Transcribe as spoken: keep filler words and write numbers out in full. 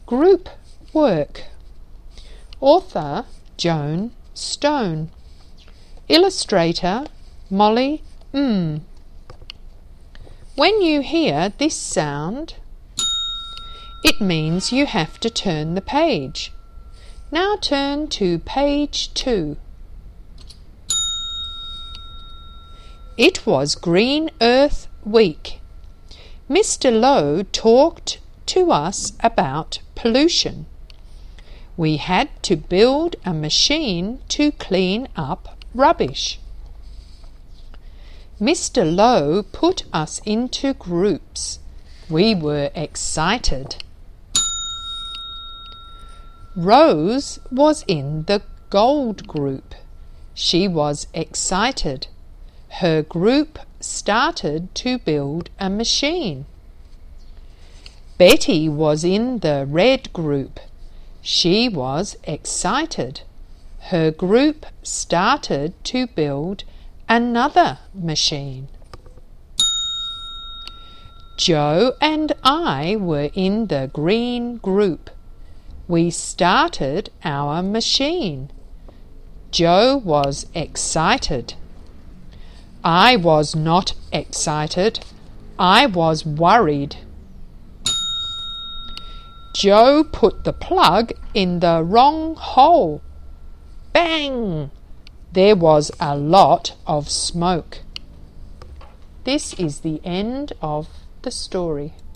Group work. Author Joan Stone. Illustrator Molly Mm. When you hear this sound, it means you have to turn the page. Now turn to page two. It was Green Earth Week. Mister Lowe talked to us about pollution. We had to build a machine to clean up rubbish. Mister Lowe put us into groups. We were excited. Rose was in the gold group. She was excited. Her group started to build a machine. Betty was in the red group. She was excited. Her group started to build another machine. Joe and I were in the green group. We started our machine. Joe was excited. I was not excited. I was worried. Joe put the plug in the wrong hole. Bang! There was a lot of smoke. This is the end of the story.